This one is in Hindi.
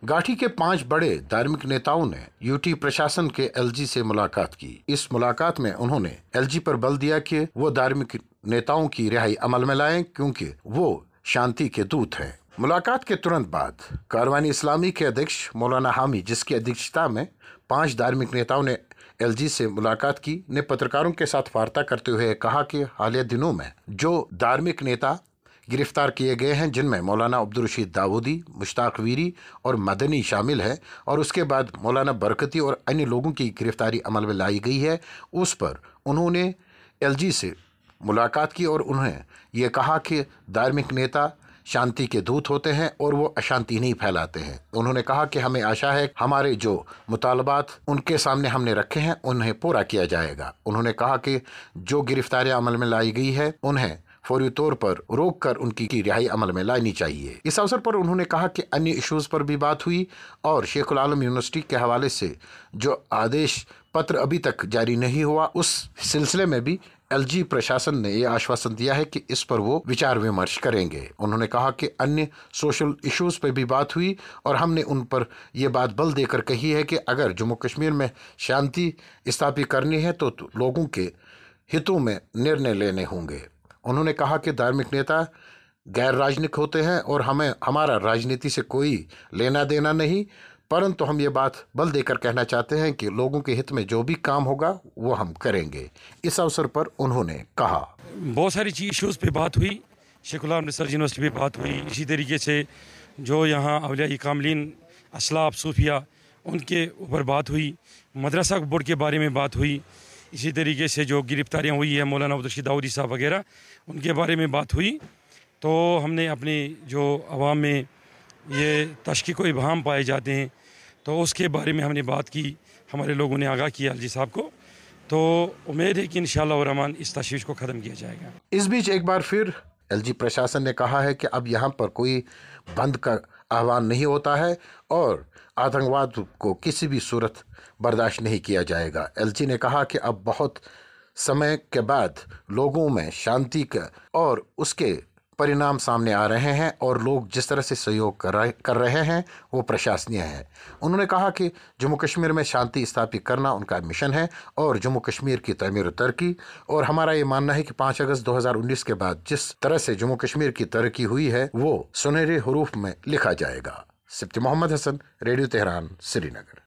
घाटी के 5 बड़े धार्मिक नेताओं ने यूटी प्रशासन के एलजी से मुलाकात की। इस मुलाकात में उन्होंने एलजी पर बल दिया कि वो धार्मिक नेताओं की रिहाई अमल में लाएं क्योंकि वो शांति के दूत हैं। मुलाकात के तुरंत बाद कारवानी इस्लामी के अध्यक्ष मौलाना हामी, जिसकी अध्यक्षता में 5 धार्मिक नेताओं ने एलजी से मुलाकात की, ने पत्रकारों के साथ वार्ता करते हुए कहा कि हालिया दिनों में जो धार्मिक नेता गिरफ्तार किए गए हैं, जिनमें मौलाना अब्दुल रशीद दाऊदी, मुश्ताक वीरी और मदनी शामिल है, और उसके बाद मौलाना बरकती और अन्य लोगों की गिरफ्तारी अमल में लाई गई है, उस पर उन्होंने एलजी से मुलाकात की और उन्हें ये कहा कि धार्मिक नेता शांति के दूत होते हैं और वो अशांति नहीं फैलाते हैं। उन्होंने कहा कि हमें आशा है हमारे जो मुतालबात उनके सामने हमने रखे हैं उन्हें पूरा किया जाएगा। उन्होंने कहा कि जो गिरफ्तारियां अमल में लाई गई है उन्हें फौरी तौर पर रोक कर उनकी रिहाई अमल में लानी चाहिए। इस अवसर पर उन्होंने कहा कि अन्य इश्यूज पर भी बात हुई और शेखुल आलम यूनिवर्सिटी के हवाले से जो आदेश पत्र अभी तक जारी नहीं हुआ, उस सिलसिले में भी एलजी प्रशासन ने यह आश्वासन दिया है कि इस पर वो विचार विमर्श करेंगे। उन्होंने कहा कि अन्य सोशल इश्यूज पर भी बात हुई और हमने उन पर यह बात बल देकर कही है कि अगर जम्मू कश्मीर में शांति स्थापित करनी है तो लोगों के हितों में निर्णय लेने होंगे। उन्होंने कहा कि धार्मिक नेता गैर राजनीतिक होते हैं और हमारा राजनीति से कोई लेना देना नहीं, परंतु हम ये बात बल देकर कहना चाहते हैं कि लोगों के हित में जो भी काम होगा वो हम करेंगे। इस अवसर पर उन्होंने कहा बहुत सारी इश्यूज़ पे बात हुई, शेखुल आलम रिसर्च यूनिवर्सिटी पे बात हुई, इसी तरीके से जो यहाँ अवलिया कामलीन असलाफ सूफिया उनके ऊपर बात हुई, मदरसा बोर्ड के बारे में बात हुई, इसी तरीके से जो गिरफ्तारियाँ हुई है मौलाना अब्दुल रशीद दाऊदी साहब वगैरह उनके बारे में बात हुई। तो हमने अपनी जो आवाम में ये तशकीक व इबहाम पाए जाते हैं तो उसके बारे में हमने बात की, हमारे लोगों ने आगाह किया एलजी साहब को। तो उम्मीद है कि इंशाअल्लाह रहमान इस तशवीश को ख़त्म किया जाएगा। इस बीच एक बार फिर एलजी प्रशासन ने कहा है कि अब यहाँ पर कोई बंद का आह्वान नहीं होता है और आतंकवाद को किसी भी सूरत बर्दाश्त नहीं किया जाएगा। एलजी ने कहा कि अब बहुत समय के बाद लोगों में शांति का और उसके परिणाम सामने आ रहे हैं और लोग जिस तरह से सहयोग कर रहे हैं वो प्रशंसनीय है। उन्होंने कहा कि जम्मू कश्मीर में शांति स्थापित करना उनका मिशन है और जम्मू कश्मीर की तमीर तरक्की, और हमारा ये मानना है कि 5 अगस्त 2019 के बाद जिस तरह से जम्मू कश्मीर की तरक्की हुई है वो सुनहरे हरूफ में लिखा जाएगा। सिप्ती मोहम्मद हसन, रेडियो तेहरान, श्रीनगर।